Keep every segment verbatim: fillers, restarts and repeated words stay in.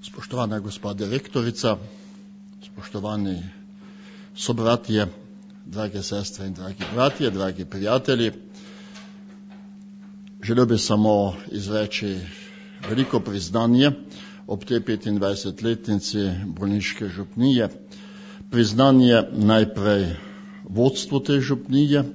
Spoštovana gospa direktorica, spoštovani sobratje, drage sestre in dragi bratje, dragi prijatelji, želel bi samo izreči veliko priznanje ob tej petindvajsetletnici bolniške župnije. Priznanje najprej vodstvu te župnije,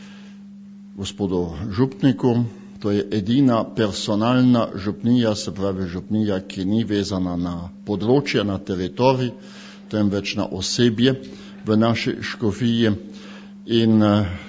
gospodu župniku. To je edina personalna župnija, se pravi župnija, ki ni vezana na področje, na teritorij, temveč na osebje v naši škofiji in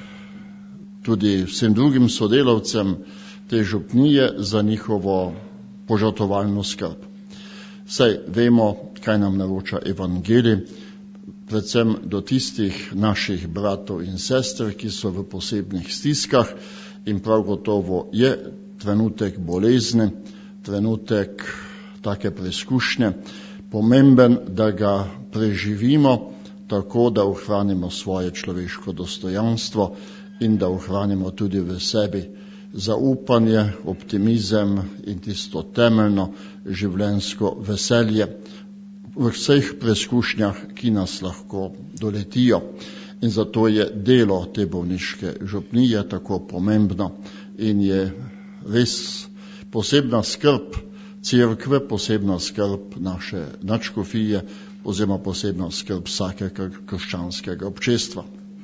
tudi vsem drugim sodelavcem te župnije za njihovo požrtvovalno skrb. Saj vemo, kaj nam naroča evangelij, predvsem do tistih naših bratov in sester, ki so v posebnih stiskah, in prav gotovo je trenutek bolezni, trenutek take preizkušnje, pomemben, da ga preživimo tako, da ohranimo svoje človeško dostojanstvo in da ohranimo tudi v sebi zaupanje, optimizem in tisto temeljno življenjsko veselje v vseh preizkušnjah, ki nas lahko doletijo. In zato je delo te bolniške župnije tako pomembno in je res posebna skrb cerkve, posebna skrb naše nadškofije, oziroma posebna skrb vsakega krščanskega občestva.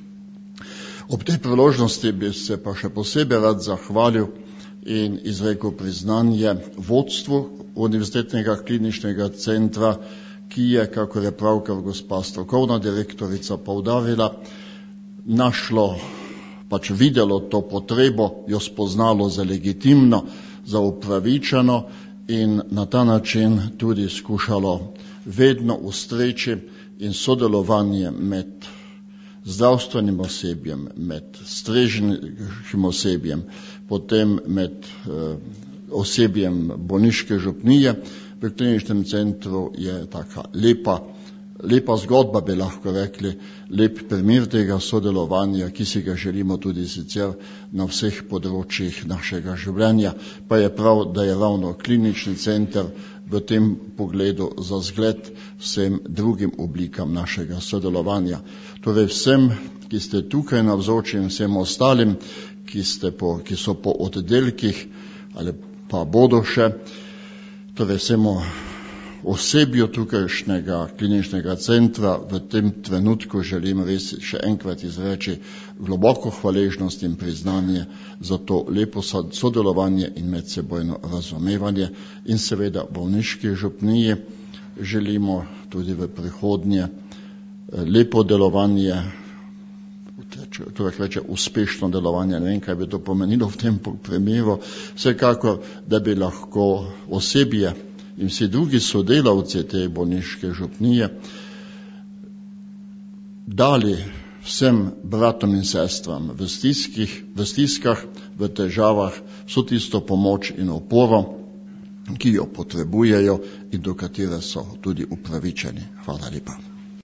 Ob tej priložnosti bi se pa še posebej rad zahvalil in izrekel priznanje vodstvu Univerzitetnega kliničnega centra, ki je, kako je pravkar gospa strokovna direktorica poudarila, našlo, pač videlo to potrebo, jo spoznalo za legitimno, za upravičeno in na ta način tudi skušalo vedno ustreči in sodelovanje med zdravstvenim osebjem, med strežnim osebjem, potem med eh, osebjem bolniške župnije v kliničnem centru je taka lepa, lepa zgodba, bi lahko rekli, lep primer tega sodelovanja, ki si ga želimo tudi sicer na vseh področjih našega življenja. Pa je prav, da je ravno klinični center v tem pogledu za zgled vsem drugim oblikam našega sodelovanja. Torej vsem, ki ste tukaj navzoči in vsem ostalim, ki, ste po, ki so po oddelkih ali pa bodo še, torej vsemu osebju tukajšnjega kliničnega centra v tem trenutku želim res še enkrat izreči globoko hvaležnost in priznanje za to lepo sodelovanje in medsebojno razumevanje in seveda bolniški župniji želimo tudi v prihodnje lepo delovanje, torej reče uspešno delovanje, ne vem, kaj bi to pomenilo v tem primeru, vsekakor, da bi lahko osebje in vsi drugi sodelavci te bolniške župnije dali vsem bratom in sestram v, stiskih, v stiskah, v težavah, vso tisto pomoč in oporo, ki jo potrebujejo in do katere so tudi upravičeni. Hvala lepa.